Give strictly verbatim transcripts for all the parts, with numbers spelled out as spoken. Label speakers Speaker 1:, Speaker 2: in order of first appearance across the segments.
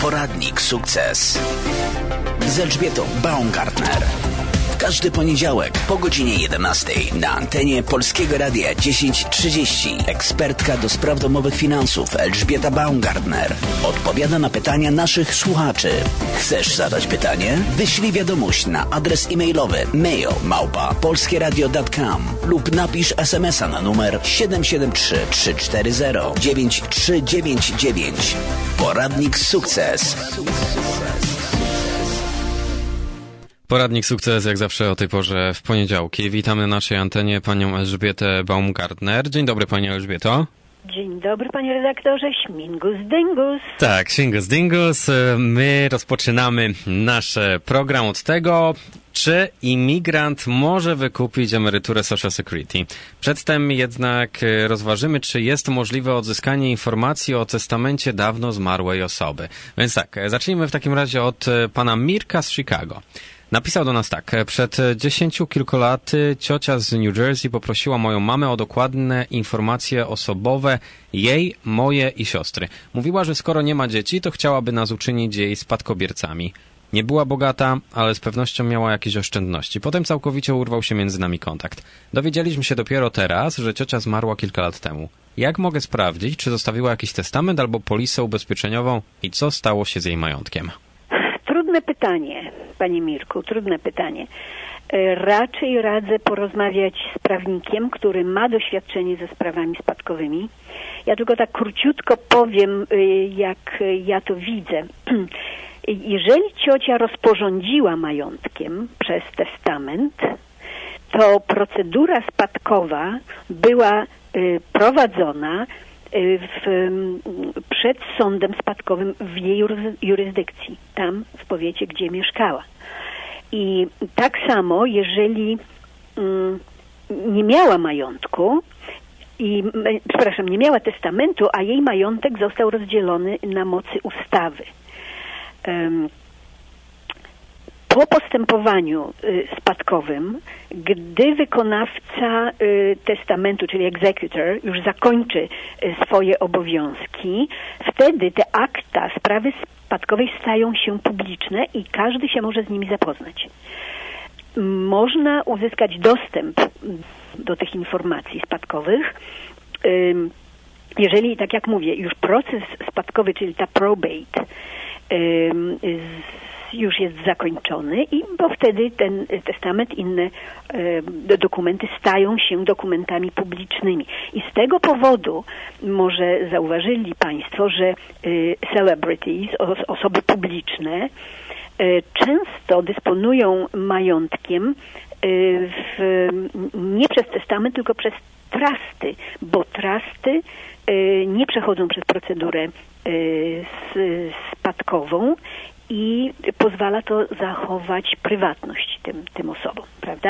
Speaker 1: Poradnik Sukces z Elżbietą Baumgartner. W każdy poniedziałek po godzinie jedenastej na antenie Polskiego Radia dziesięć trzydzieści ekspertka do spraw domowych finansów Elżbieta Baumgartner odpowiada na pytania naszych słuchaczy. Chcesz zadać pytanie? Wyślij wiadomość na adres e-mailowy mail małpa polskieradio kropka com lub napisz es em es a na numer siedem siedem trzy trzy cztery zero dziewięć trzy dziewięć dziewięć. Poradnik Sukces.
Speaker 2: Poradnik Sukces, jak zawsze o tej porze w poniedziałki. Witamy na naszej antenie panią Elżbietę Baumgartner. Dzień dobry, pani Elżbieto.
Speaker 3: Dzień dobry, panie redaktorze. Śmingus dingus.
Speaker 2: Tak, śmingus dingus. My rozpoczynamy nasz program od tego, czy imigrant może wykupić emeryturę Social Security. Przedtem jednak rozważymy, czy jest możliwe odzyskanie informacji o testamencie dawno zmarłej osoby. Więc tak, zacznijmy w takim razie od pana Mirka z Chicago. Napisał do nas tak. Przed dziesięciu kilku laty ciocia z New Jersey poprosiła moją mamę o dokładne informacje osobowe jej, moje i siostry. Mówiła, że skoro nie ma dzieci, to chciałaby nas uczynić jej spadkobiercami. Nie była bogata, ale z pewnością miała jakieś oszczędności. Potem całkowicie urwał się między nami kontakt. Dowiedzieliśmy się dopiero teraz, że ciocia zmarła kilka lat temu. Jak mogę sprawdzić, czy zostawiła jakiś testament albo polisę ubezpieczeniową i co stało się z jej majątkiem?
Speaker 3: Trudne pytanie, panie Mirku, trudne pytanie. Raczej radzę porozmawiać z prawnikiem, który ma doświadczenie ze sprawami spadkowymi. Ja tylko tak króciutko powiem, jak ja to widzę. Jeżeli ciocia rozporządziła majątkiem przez testament, to procedura spadkowa była prowadzona w, przed sądem spadkowym w jej jurysdykcji, tam w powiecie, gdzie mieszkała. I tak samo, jeżeli mm, nie miała majątku, i, przepraszam, nie miała testamentu, a jej majątek został rozdzielony na mocy ustawy. Um, Po postępowaniu y, spadkowym, gdy wykonawca y, testamentu, czyli executor, już zakończy y, swoje obowiązki, wtedy te akta sprawy spadkowej stają się publiczne i każdy się może z nimi zapoznać. Można uzyskać dostęp do tych informacji spadkowych, y, jeżeli, tak jak mówię, już proces spadkowy, czyli ta probate, y, z, już jest zakończony i bo wtedy ten testament, inne e, dokumenty stają się dokumentami publicznymi. I z tego powodu może zauważyli państwo, że e, celebrities, os, osoby publiczne e, często dysponują majątkiem e, w, nie przez testament, tylko przez trusty, bo trusty e, nie przechodzą przez procedurę e, spadkową i pozwala to zachować prywatność tym, tym osobom, prawda?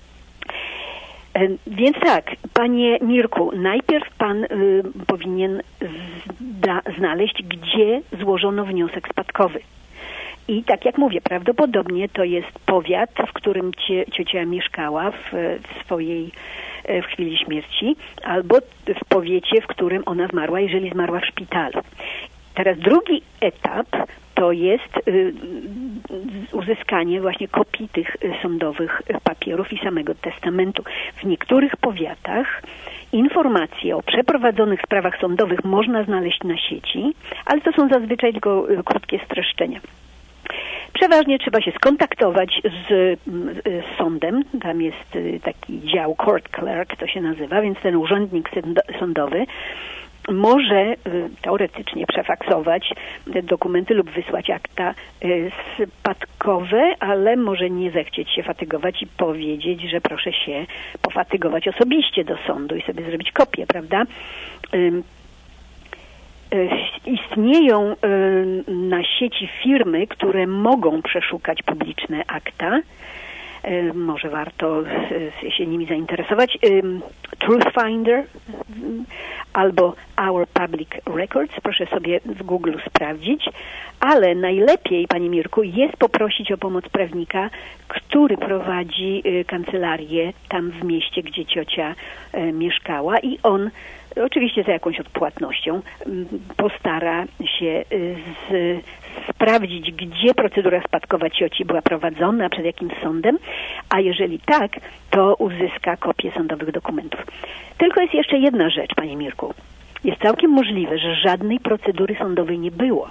Speaker 3: Więc tak, panie Mirku, najpierw pan y, powinien zda, znaleźć, gdzie złożono wniosek spadkowy. I tak jak mówię, prawdopodobnie to jest powiat, w którym cie, ciocia mieszkała w, w swojej w chwili śmierci, albo w powiecie, w którym ona zmarła, jeżeli zmarła w szpitalu. Teraz drugi etap to jest y, uzyskanie właśnie kopii tych sądowych papierów i samego testamentu. W niektórych powiatach informacje o przeprowadzonych sprawach sądowych można znaleźć na sieci, ale to są zazwyczaj tylko y, krótkie streszczenia. Przeważnie trzeba się skontaktować z, z sądem, tam jest y, taki dział court clerk, to się nazywa, więc ten urzędnik sądowy może y, teoretycznie przefaksować te dokumenty lub wysłać akta y, spadkowe, ale może nie zechcieć się fatygować i powiedzieć, że proszę się pofatygować osobiście do sądu i sobie zrobić kopię, prawda? Y, y, istnieją y, na sieci firmy, które mogą przeszukać publiczne akta. Może warto się nimi zainteresować. Truth Finder albo Our Public Records, proszę sobie w Google sprawdzić, ale najlepiej, panie Mirku, jest poprosić o pomoc prawnika, który prowadzi kancelarię tam w mieście, gdzie ciocia mieszkała i on oczywiście za jakąś odpłatnością, postara się z, sprawdzić, gdzie procedura spadkowa cioci była prowadzona, przed jakim sądem, a jeżeli tak, to uzyska kopię sądowych dokumentów. Tylko jest jeszcze jedna rzecz, panie Mirku. Jest całkiem możliwe, że żadnej procedury sądowej nie było.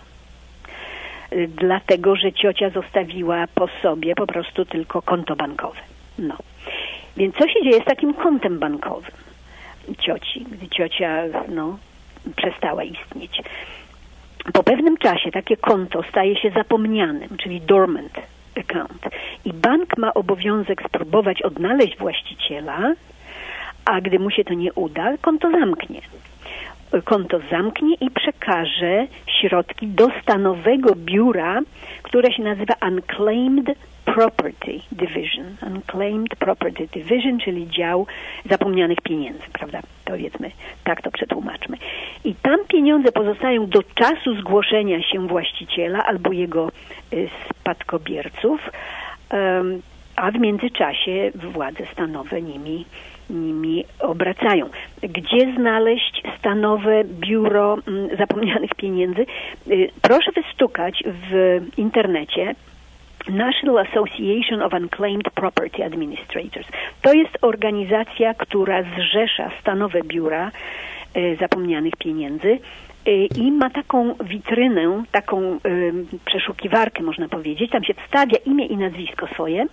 Speaker 3: Dlatego, że ciocia zostawiła po sobie po prostu tylko konto bankowe. No. Więc co się dzieje z takim kontem bankowym cioci, gdy ciocia no, przestała istnieć? Po pewnym czasie takie konto staje się zapomnianym, czyli dormant account. I bank ma obowiązek spróbować odnaleźć właściciela, a gdy mu się to nie uda, konto zamknie. Konto zamknie i przekaże środki do stanowego biura, które się nazywa Unclaimed Property Division. Unclaimed Property Division, czyli dział zapomnianych pieniędzy, prawda? Powiedzmy, tak to przetłumaczmy. I tam pieniądze pozostają do czasu zgłoszenia się właściciela albo jego y, spadkobierców, um, a w międzyczasie władze stanowe nimi nimi obracają. Gdzie znaleźć stanowe biuro m, zapomnianych pieniędzy? Y, proszę wystukać w internecie National Association of Unclaimed Property Administrators. To jest organizacja, która zrzesza stanowe biura y, zapomnianych pieniędzy y, i ma taką witrynę, taką y, przeszukiwarkę, można powiedzieć. Tam się wstawia imię i nazwisko swoje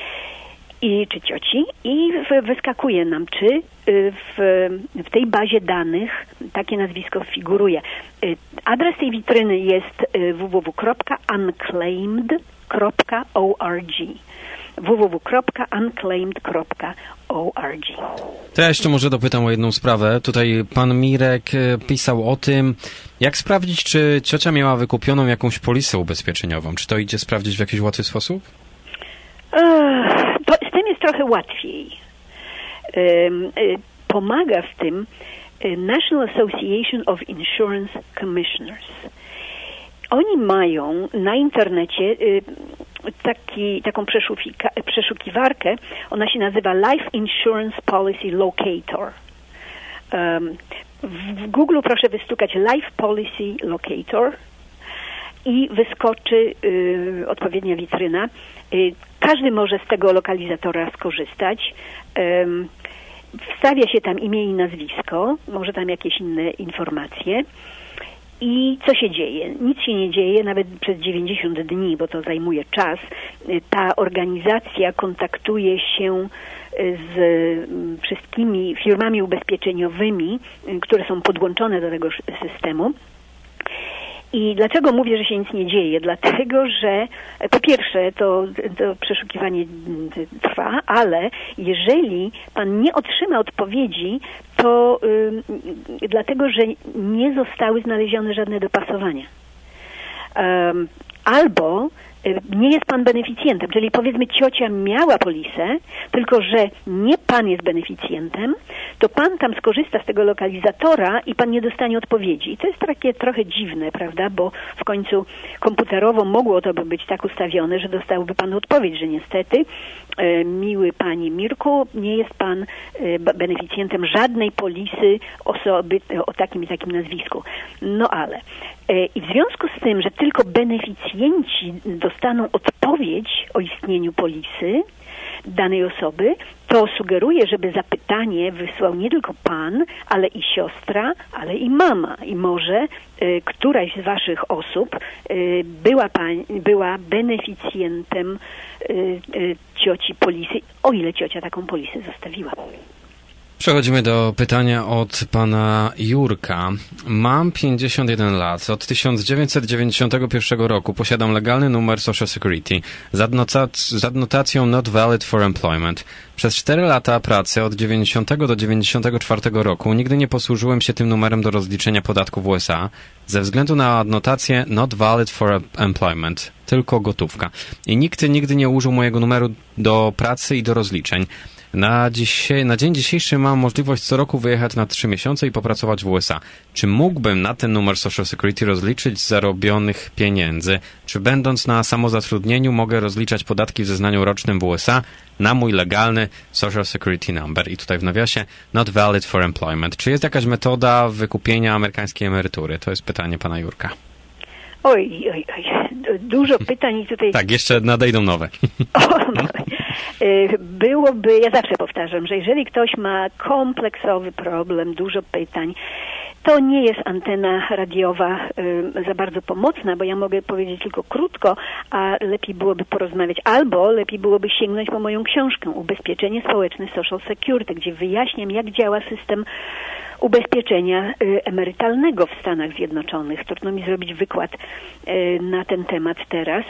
Speaker 3: i czy cioci i w, wyskakuje nam, czy w, w tej bazie danych takie nazwisko figuruje. Adres tej witryny jest w w w kropka unclaimed kropka org w w w kropka unclaimed kropka org.
Speaker 2: To ja jeszcze może dopytam o jedną sprawę. Tutaj pan Mirek pisał o tym, jak sprawdzić, czy ciocia miała wykupioną jakąś polisę ubezpieczeniową. Czy to idzie sprawdzić w jakiś łatwy sposób?
Speaker 3: To, z tym jest trochę łatwiej. Pomaga w tym National Association of Insurance Commissioners. Oni mają na internecie taki, taką przeszukiwarkę, ona się nazywa Life Insurance Policy Locator. W Google proszę wystukać Life Policy Locator i wyskoczy y, odpowiednia witryna. Y, każdy może z tego lokalizatora skorzystać. Y, wstawia się tam imię i nazwisko, może tam jakieś inne informacje. I co się dzieje? Nic się nie dzieje, nawet przez dziewięćdziesiąt dni, bo to zajmuje czas. Y, ta organizacja kontaktuje się z wszystkimi firmami ubezpieczeniowymi, y, które są podłączone do tego systemu. I dlaczego mówię, że się nic nie dzieje? Dlatego, że po pierwsze to, to przeszukiwanie trwa, ale jeżeli pan nie otrzyma odpowiedzi, to y, dlatego, że nie zostały znalezione żadne dopasowania. Um, albo nie jest pan beneficjentem, czyli powiedzmy ciocia miała polisę, tylko że nie pan jest beneficjentem, to pan tam skorzysta z tego lokalizatora i pan nie dostanie odpowiedzi. I to jest takie trochę dziwne, prawda, bo w końcu komputerowo mogło to by być tak ustawione, że dostałby pan odpowiedź, że niestety e, miły panie Mirku, nie jest pan e, beneficjentem żadnej polisy osoby o takim i takim nazwisku. No ale e, i w związku z tym, że tylko beneficjenci dostaną odpowiedź o istnieniu polisy danej osoby, to sugeruje, żeby zapytanie wysłał nie tylko pan, ale i siostra, ale i mama. I może y, któraś z waszych osób y, była, pań, była beneficjentem y, y, cioci polisy, o ile ciocia taką polisę zostawiła.
Speaker 2: Przechodzimy do pytania od pana Jurka. Mam pięćdziesiąt jeden lat. Od tysiąc dziewięćset dziewięćdziesiątego pierwszego roku posiadam legalny numer Social Security z, adnotac- z adnotacją Not Valid for Employment. Przez cztery lata pracy od dziewięćdziesiątego do dziewięćdziesiątego czwartego roku nigdy nie posłużyłem się tym numerem do rozliczenia podatku w U S A ze względu na adnotację Not Valid for Employment. Tylko gotówka. I nikt nigdy nie użył mojego numeru do pracy i do rozliczeń. Na, dzisiaj, na dzień dzisiejszy mam możliwość co roku wyjechać na trzy miesiące i popracować w U S A. Czy mógłbym na ten numer Social Security rozliczyć z zarobionych pieniędzy? Czy będąc na samozatrudnieniu mogę rozliczać podatki w zeznaniu rocznym w U S A na mój legalny Social Security number? I tutaj w nawiasie not valid for employment. Czy jest jakaś metoda wykupienia amerykańskiej emerytury? To jest pytanie pana Jurka.
Speaker 3: Oj, oj, oj, dużo pytań i tutaj...
Speaker 2: Tak, jeszcze nadejdą nowe.
Speaker 3: O, no. Byłoby, ja zawsze powtarzam, że jeżeli ktoś ma kompleksowy problem, dużo pytań, to nie jest antena radiowa y, za bardzo pomocna, bo ja mogę powiedzieć tylko krótko, a lepiej byłoby porozmawiać, albo lepiej byłoby sięgnąć po moją książkę Ubezpieczenie społeczne Social Security, gdzie wyjaśniam, jak działa system ubezpieczenia y, emerytalnego w Stanach Zjednoczonych. Trudno mi zrobić wykład y, na ten temat teraz.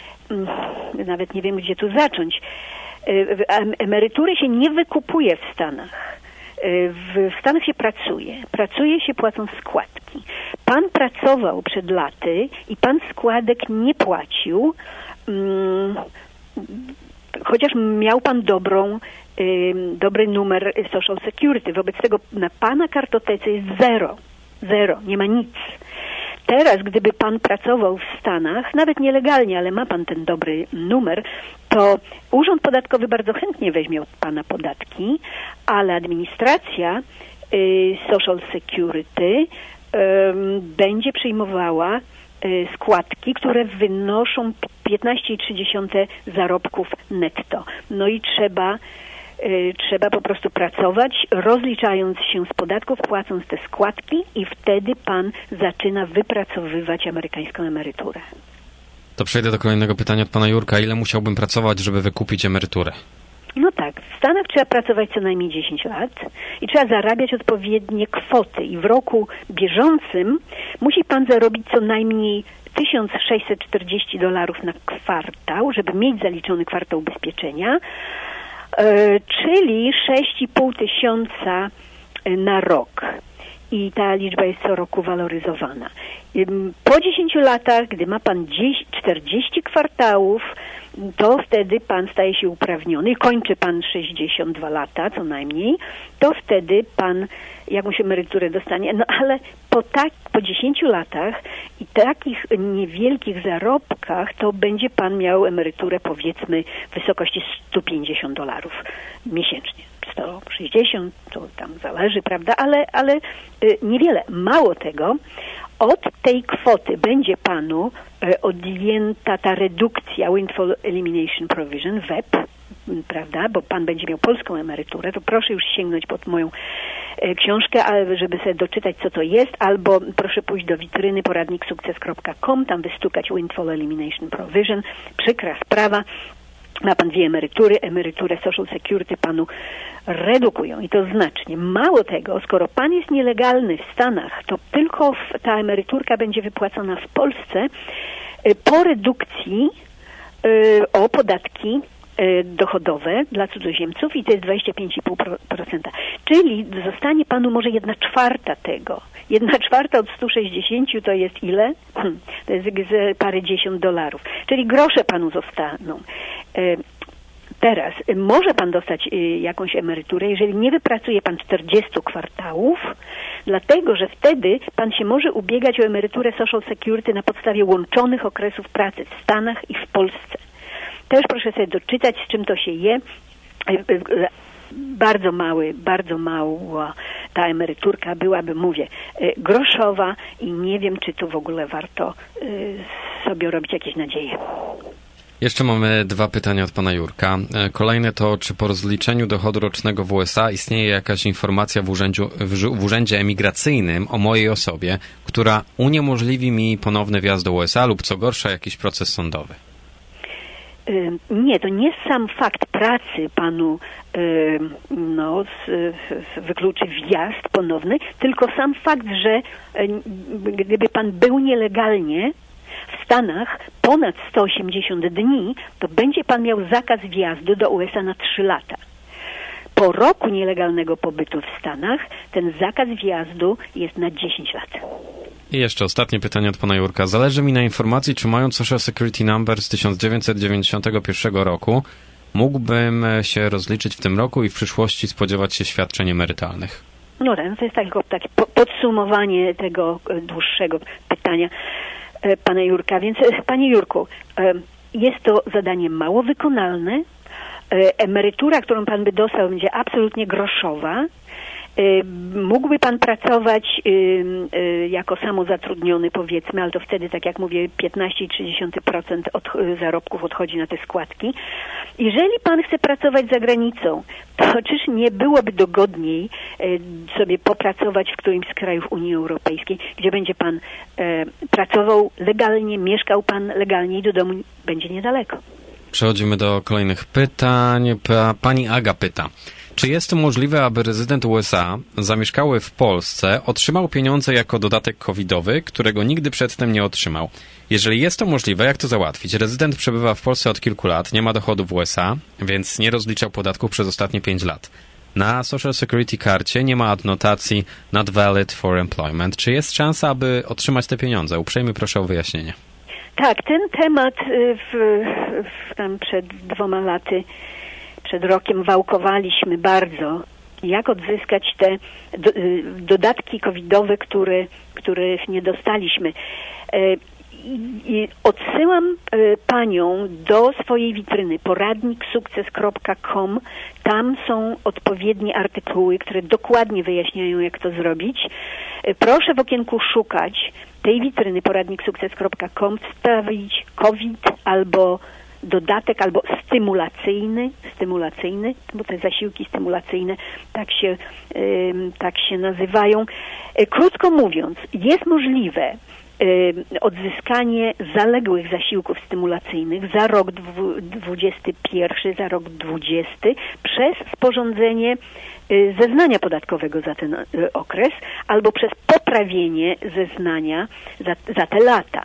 Speaker 3: Y, nawet nie wiem, gdzie tu zacząć. Y, emerytury się nie wykupuje w Stanach. W Stanach się pracuje. Pracuje się płacąc składki. Pan pracował przed laty i pan składek nie płacił, um, chociaż miał pan dobrą, um, dobry numer Social Security. Wobec tego na pana kartotece jest zero. Zero. Nie ma nic. Teraz, gdyby pan pracował w Stanach, nawet nielegalnie, ale ma pan ten dobry numer, to Urząd Podatkowy bardzo chętnie weźmie od pana podatki, ale administracja y, Social Security y, będzie przyjmowała y, składki, które wynoszą piętnaście przecinek trzy zarobków netto. No i trzeba Trzeba po prostu pracować, rozliczając się z podatków, płacąc te składki i wtedy pan zaczyna wypracowywać amerykańską emeryturę.
Speaker 2: To przejdę do kolejnego pytania od pana Jurka. Ile musiałbym pracować, żeby wykupić emeryturę?
Speaker 3: No tak, w Stanach trzeba pracować co najmniej dziesięć lat i trzeba zarabiać odpowiednie kwoty i w roku bieżącym musi pan zarobić co najmniej tysiąc sześćset czterdzieści dolarów na kwartał, żeby mieć zaliczony kwartał ubezpieczenia, czyli sześć i pół tysiąca na rok. I ta liczba jest co roku waloryzowana. Po dziesięciu latach, gdy ma pan czterdzieści kwartałów, to wtedy pan staje się uprawniony i kończy pan sześćdziesiąt dwa lata co najmniej, to wtedy pan jakąś emeryturę dostanie. No ale po, tak, po dziesięciu latach i takich niewielkich zarobkach to będzie pan miał emeryturę powiedzmy w wysokości sto pięćdziesiąt dolarów miesięcznie. sto sześćdziesiąt, to tam zależy, prawda, ale, ale y, niewiele. Mało tego, od tej kwoty będzie panu y, odjęta ta redukcja Windfall Elimination Provision, W E P, prawda, bo pan będzie miał polską emeryturę, to proszę już sięgnąć pod moją y, książkę, żeby sobie doczytać, co to jest, albo proszę pójść do witryny poradnik sukces kropka com, tam wystukać Windfall Elimination Provision, przykra sprawa. Ma pan dwie emerytury, emeryturę Social Security panu redukują i to znacznie. Mało tego, skoro pan jest nielegalny w Stanach, to tylko w, ta emeryturka będzie wypłacona w Polsce y, po redukcji y, o podatki y, dochodowe dla cudzoziemców i to jest dwadzieścia pięć i pół procent. Czyli zostanie panu może jedna czwarta tego. Jedna czwarta od stu sześćdziesięciu to jest ile? Hmm, to jest parę dziesiąt dolarów. Czyli grosze panu zostaną. Teraz może pan dostać jakąś emeryturę, jeżeli nie wypracuje pan czterdziestu kwartałów, dlatego że wtedy pan się może ubiegać o emeryturę Social Security na podstawie łączonych okresów pracy w Stanach i w Polsce. Też proszę sobie doczytać, z czym to się je. Bardzo mały, bardzo mała ta emeryturka byłaby, mówię, groszowa i nie wiem, czy tu w ogóle warto sobie robić jakieś nadzieje.
Speaker 2: Jeszcze mamy dwa pytania od pana Jurka. Kolejne to, czy po rozliczeniu dochodu rocznego w U S A istnieje jakaś informacja w, urzędziu, w urzędzie emigracyjnym o mojej osobie, która uniemożliwi mi ponowny wjazd do U S A lub co gorsza jakiś proces sądowy?
Speaker 3: Nie, to nie sam fakt pracy panu no, wykluczy wjazd ponowny, tylko sam fakt, że gdyby pan był nielegalnie w Stanach ponad sto osiemdziesiąt dni, to będzie pan miał zakaz wjazdu do U S A na trzy lata. Po roku nielegalnego pobytu w Stanach ten zakaz wjazdu jest na dziesięć lat.
Speaker 2: I jeszcze ostatnie pytanie od pana Jurka. Zależy mi na informacji, czy mając Social Security Number z tysiąc dziewięćset dziewięćdziesiątego pierwszego roku mógłbym się rozliczyć w tym roku i w przyszłości spodziewać się świadczeń emerytalnych?
Speaker 3: No tak, to jest tylko takie podsumowanie tego dłuższego pytania pana Jurka. Więc, panie Jurku, jest to zadanie mało wykonalne. Emerytura, którą pan by dostał, będzie absolutnie groszowa. Mógłby pan pracować jako samozatrudniony, powiedzmy, ale to wtedy, tak jak mówię, piętnaście przecinek trzy procent od zarobków odchodzi na te składki. Jeżeli pan chce pracować za granicą, to czyż nie byłoby dogodniej sobie popracować w którymś z krajów Unii Europejskiej, gdzie będzie pan pracował legalnie, mieszkał pan legalnie i do domu będzie niedaleko.
Speaker 2: Przechodzimy do kolejnych pytań. Pani Aga pyta. Czy jest to możliwe, aby rezydent U S A zamieszkały w Polsce otrzymał pieniądze jako dodatek covidowy, którego nigdy przedtem nie otrzymał? Jeżeli jest to możliwe, jak to załatwić? Rezydent przebywa w Polsce od kilku lat, nie ma dochodów w U S A, więc nie rozliczał podatków przez ostatnie pięć lat. Na Social Security karcie nie ma adnotacji not valid for employment. Czy jest szansa, aby otrzymać te pieniądze? Uprzejmie proszę o wyjaśnienie.
Speaker 3: Tak, ten temat w, w, tam przed dwoma laty Przed rokiem wałkowaliśmy bardzo, jak odzyskać te do, dodatki covidowe, które, których nie dostaliśmy. I, i odsyłam panią do swojej witryny poradnik sukces kropka com. Tam są odpowiednie artykuły, które dokładnie wyjaśniają, jak to zrobić. Proszę w okienku szukać tej witryny poradnik sukces kropka com, wstawić COVID albo dodatek albo stymulacyjny, stymulacyjny, bo te zasiłki stymulacyjne tak się, tak się nazywają. Krótko mówiąc, jest możliwe odzyskanie zaległych zasiłków stymulacyjnych za rok dwudziesty pierwszy, za rok dwudziesty przez sporządzenie zeznania podatkowego za ten okres albo przez poprawienie zeznania za, za te lata.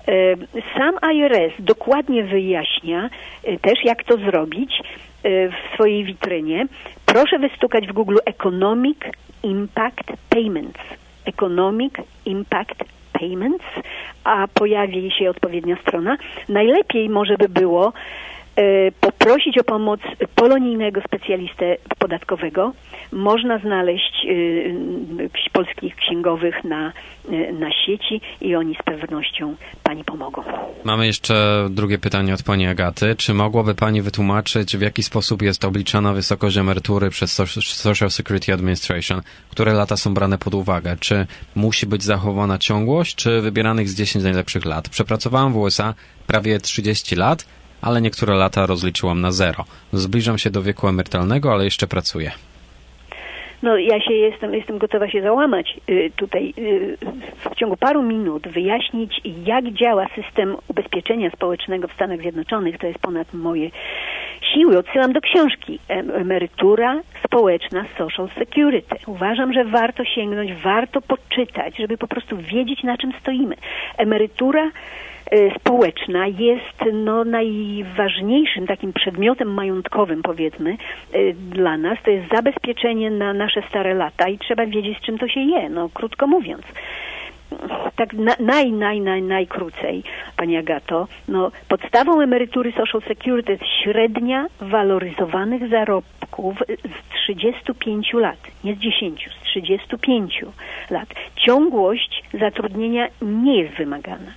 Speaker 3: Sam I R S dokładnie wyjaśnia też, jak to zrobić w swojej witrynie. Proszę wystukać w Google Economic Impact Payments. Economic Impact Payments, a pojawi się odpowiednia strona. Najlepiej może by było poprosić o pomoc polonijnego specjalistę podatkowego. Można znaleźć y, polskich księgowych na, y, na sieci i oni z pewnością pani pomogą.
Speaker 2: Mamy jeszcze drugie pytanie od pani Agaty. Czy mogłaby pani wytłumaczyć, w jaki sposób jest obliczana wysokość emerytury przez Social Security Administration? Które lata są brane pod uwagę? Czy musi być zachowana ciągłość, czy wybieranych z dziesięć najlepszych lat? Przepracowałam w U S A prawie trzydzieści lat, ale niektóre lata rozliczyłam na zero. Zbliżam się do wieku emerytalnego, ale jeszcze pracuję.
Speaker 3: No ja się jestem, jestem gotowa się załamać y, tutaj y, w ciągu paru minut wyjaśnić, jak działa system ubezpieczenia społecznego w Stanach Zjednoczonych. To jest ponad moje siły. Odsyłam do książki Emerytura społeczna Social Security. Uważam, że warto sięgnąć, warto poczytać, żeby po prostu wiedzieć, na czym stoimy. Emerytura społeczna jest no, najważniejszym takim przedmiotem majątkowym, powiedzmy, dla nas. To jest zabezpieczenie na nasze stare lata i trzeba wiedzieć, z czym to się je, no krótko mówiąc. Tak na, naj, naj, naj, najkrócej, Pani Agato, no podstawą emerytury Social Security jest średnia waloryzowanych zarobków z trzydziestu pięciu lat, nie z dziesięciu, z trzydziestu pięciu lat. Ciągłość zatrudnienia nie jest wymagana.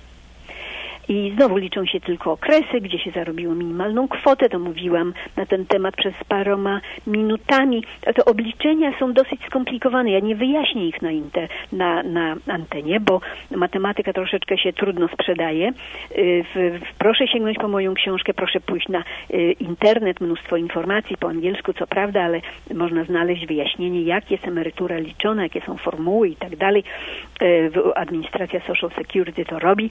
Speaker 3: I znowu liczą się tylko okresy, gdzie się zarobiło minimalną kwotę, to mówiłam na ten temat przez paroma minutami. Te obliczenia są dosyć skomplikowane, ja nie wyjaśnię ich na, inter, na, na antenie, bo matematyka troszeczkę się trudno sprzedaje. W, w, proszę sięgnąć po moją książkę, proszę pójść na internet, mnóstwo informacji po angielsku, co prawda, ale można znaleźć wyjaśnienie, jak jest emerytura liczona, jakie są formuły i tak dalej. Administracja Social Security to robi.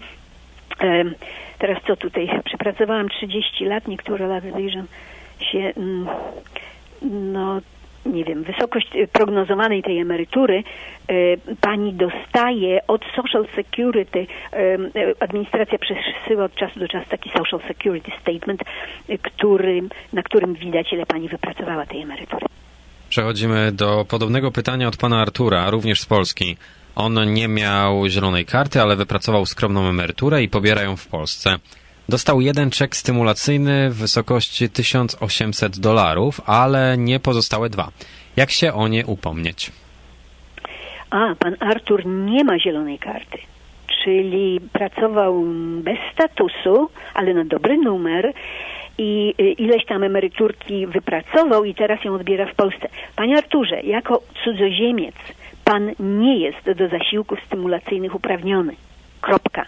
Speaker 3: Teraz co tutaj? Przepracowałam trzydzieści lat, niektóre lata zbliżam się, no nie wiem, wysokość prognozowanej tej emerytury pani dostaje od Social Security. Administracja przesyła od czasu do czasu taki Social Security Statement, który, na którym widać, ile pani wypracowała tej emerytury.
Speaker 2: Przechodzimy do podobnego pytania od pana Artura, również z Polski. On nie miał zielonej karty, ale wypracował skromną emeryturę i pobiera ją w Polsce. Dostał jeden czek stymulacyjny w wysokości tysiąc osiemset dolarów, ale nie pozostałe dwa. Jak się o nie upomnieć?
Speaker 3: A, pan Artur nie ma zielonej karty, czyli pracował bez statusu, ale na dobry numer i ileś tam emeryturki wypracował i teraz ją odbiera w Polsce. Panie Arturze, jako cudzoziemiec pan nie jest do zasiłków stymulacyjnych uprawniony. Kropka.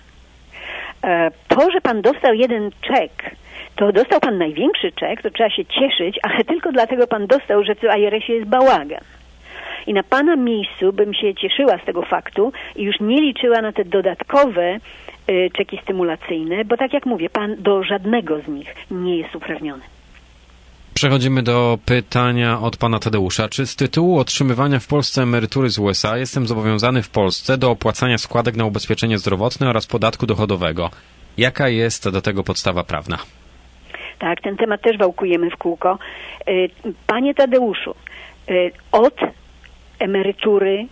Speaker 3: To, że pan dostał jeden czek, to dostał pan największy czek, to trzeba się cieszyć, ale tylko dlatego pan dostał, że w I R S-ie jest bałagan. I na pana miejscu bym się cieszyła z tego faktu i już nie liczyła na te dodatkowe y, czeki stymulacyjne, bo tak jak mówię, pan do żadnego z nich nie jest uprawniony.
Speaker 2: Przechodzimy do pytania od pana Tadeusza. Czy z tytułu otrzymywania w Polsce emerytury z U S A jestem zobowiązany w Polsce do opłacania składek na ubezpieczenie zdrowotne oraz podatku dochodowego? Jaka jest do tego podstawa prawna?
Speaker 3: Tak, ten temat też wałkujemy w kółko. Panie Tadeuszu, od emerytury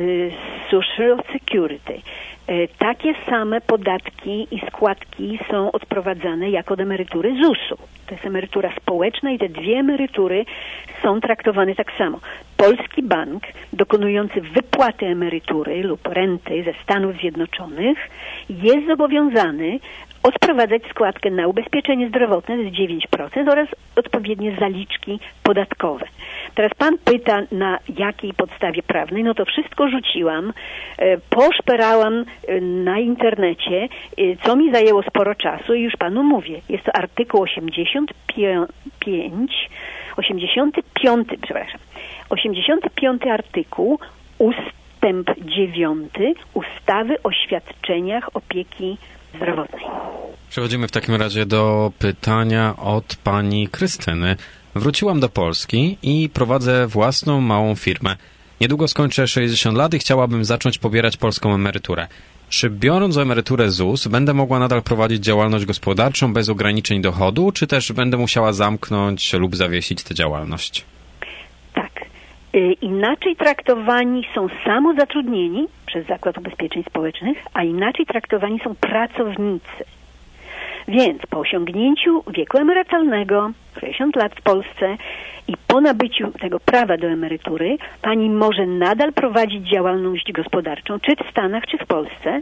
Speaker 3: Social Security takie same podatki i składki są odprowadzane jak od emerytury Z U S-u. To jest emerytura społeczna i te dwie emerytury są traktowane tak samo. Polski bank dokonujący wypłaty emerytury lub renty ze Stanów Zjednoczonych jest zobowiązany odprowadzać składkę na ubezpieczenie zdrowotne, to jest dziewięć procent oraz odpowiednie zaliczki podatkowe. Teraz pan pyta, na jakiej podstawie prawnej, no to wszystko rzuciłam, poszperałam na internecie, co mi zajęło sporo czasu i już panu mówię. Jest to artykuł osiemdziesiąty piąty, osiemdziesiąty piąty, przepraszam, osiemdziesiąty piąty artykuł, ustęp dziewiąty ustawy o świadczeniach opieki zdrowotnej.
Speaker 2: Przechodzimy w takim razie do pytania od pani Krystyny. Wróciłam do Polski i prowadzę własną małą firmę. Niedługo skończę sześćdziesiąt lat i chciałabym zacząć pobierać polską emeryturę. Czy biorąc emeryturę Z U S będę mogła nadal prowadzić działalność gospodarczą bez ograniczeń dochodu, czy też będę musiała zamknąć lub zawiesić tę działalność?
Speaker 3: Tak. Inaczej traktowani są samozatrudnieni przez Zakład Ubezpieczeń Społecznych, a inaczej traktowani są pracownicy. Więc po osiągnięciu wieku emerytalnego, sześćdziesiąt lat w Polsce i po nabyciu tego prawa do emerytury, pani może nadal prowadzić działalność gospodarczą, czy w Stanach, czy w Polsce.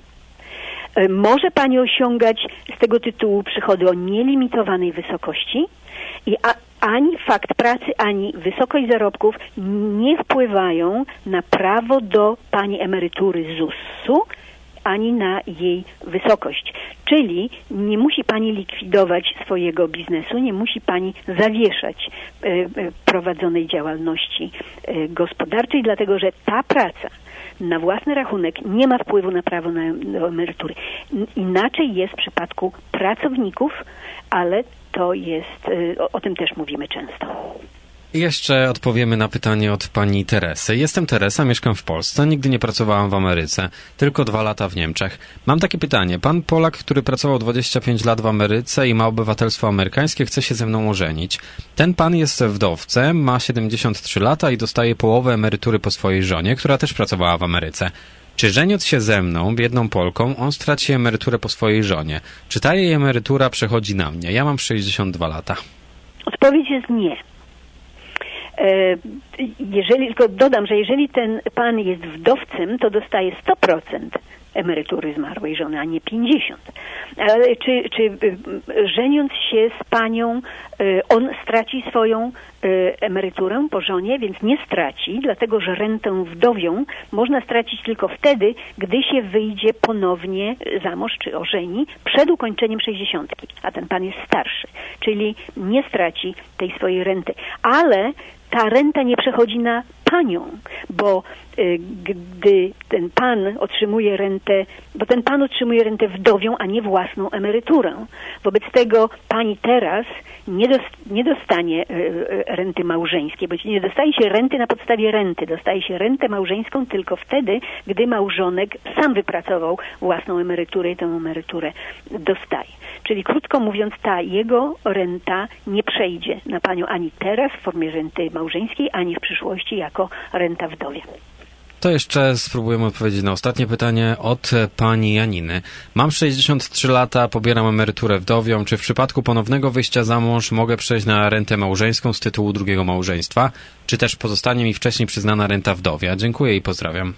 Speaker 3: Może pani osiągać z tego tytułu przychody o nielimitowanej wysokości i a, ani fakt pracy, ani wysokość zarobków nie wpływają na prawo do pani emerytury Z U S-u, ani na jej wysokość. Czyli nie musi pani likwidować swojego biznesu, nie musi pani zawieszać e, e, prowadzonej działalności e, gospodarczej, dlatego że ta praca na własny rachunek nie ma wpływu na prawo na, do emerytury. Inaczej jest w przypadku pracowników, ale to jest, e, o, o tym też mówimy często.
Speaker 2: I jeszcze odpowiemy na pytanie od pani Teresy. Jestem Teresa, mieszkam w Polsce, nigdy nie pracowałam w Ameryce, tylko dwa lata w Niemczech. Mam takie pytanie. Pan Polak, który pracował dwadzieścia pięć lat w Ameryce i ma obywatelstwo amerykańskie, chce się ze mną ożenić. Ten pan jest wdowcem, ma siedemdziesiąt trzy lata i dostaje połowę emerytury po swojej żonie, która też pracowała w Ameryce. Czy żeniąc się ze mną, biedną Polką, on straci emeryturę po swojej żonie? Czy ta jej emerytura przechodzi na mnie? Ja mam sześćdziesiąt dwa lata.
Speaker 3: Odpowiedź jest nie. Jeżeli, tylko dodam, że jeżeli ten pan jest wdowcem, to dostaje sto procent emerytury zmarłej żony, a nie pięćdziesiąt procent. Ale czy, czy żeniąc się z panią, on straci swoją emeryturę po żonie, więc nie straci, dlatego że rentę wdowią można stracić tylko wtedy, gdy się wyjdzie ponownie za mąż czy ożeni przed ukończeniem sześćdziesiątki, a ten pan jest starszy, czyli nie straci tej swojej renty. Ale ta renta nie przechodzi na panią, bo y, gdy ten pan otrzymuje rentę, bo ten pan otrzymuje rentę wdowią, a nie własną emeryturę. Wobec tego pani teraz nie, dost, nie dostanie y, y, renty małżeńskiej, bo nie dostaje się renty na podstawie renty, dostaje się rentę małżeńską tylko wtedy, gdy małżonek sam wypracował własną emeryturę i tę emeryturę dostaje. Czyli krótko mówiąc, ta jego renta nie przejdzie na panią ani teraz w formie renty małżeńskiej, ani w przyszłości jako renta wdowia.
Speaker 2: To jeszcze spróbujemy odpowiedzieć na ostatnie pytanie od pani Janiny. Mam sześćdziesiąt trzy lata, pobieram emeryturę wdowią. Czy w przypadku ponownego wyjścia za mąż mogę przejść na rentę małżeńską z tytułu drugiego małżeństwa? Czy też pozostanie mi wcześniej przyznana renta wdowia? Dziękuję i pozdrawiam.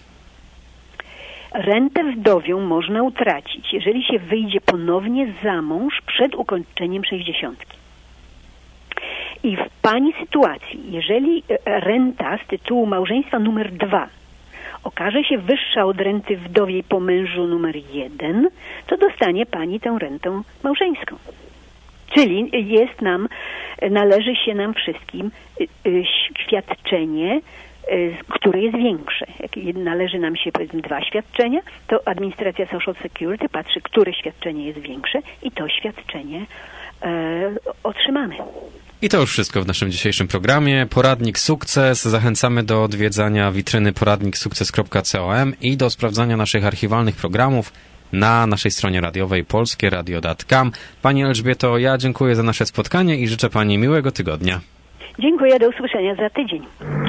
Speaker 3: Rentę wdowią można utracić, jeżeli się wyjdzie ponownie za mąż przed ukończeniem sześćdziesiątki. I w pani sytuacji, jeżeli renta z tytułu małżeństwa numer dwa okaże się wyższa od renty wdowiej po mężu numer jeden, to dostanie pani tę rentę małżeńską. Czyli jest nam, należy się nam wszystkim świadczenie, które jest większe. Jak należy nam się, powiedzmy, dwa świadczenia, to administracja Social Security patrzy, które świadczenie jest większe i to świadczenie e, otrzymamy.
Speaker 2: I to już wszystko w naszym dzisiejszym programie. Poradnik Sukces. Zachęcamy do odwiedzania witryny poradnik sukces kropka com i do sprawdzania naszych archiwalnych programów na naszej stronie radiowej polskie radio kropka com. Pani Elżbieto, ja dziękuję za nasze spotkanie i życzę pani miłego tygodnia.
Speaker 3: Dziękuję, do usłyszenia za tydzień.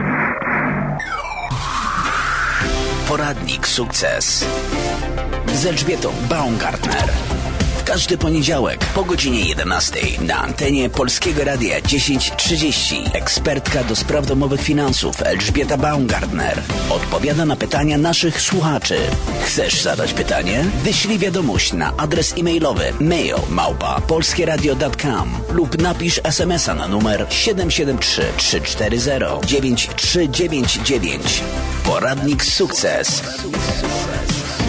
Speaker 1: Poradnik Sukces z Elżbietą Baumgartner. W każdy poniedziałek po godzinie jedenastej na antenie Polskiego Radia dziesięć trzydzieści. Ekspertka do spraw domowych finansów Elżbieta Baumgartner odpowiada na pytania naszych słuchaczy. Chcesz zadać pytanie? Wyślij wiadomość na adres e-mailowy mail małpa polskie radio kropka com lub napisz es em es a na numer siedem siedem trzy trzy cztery zero dziewięć trzy dziewięć dziewięć. Poradnik Sukces.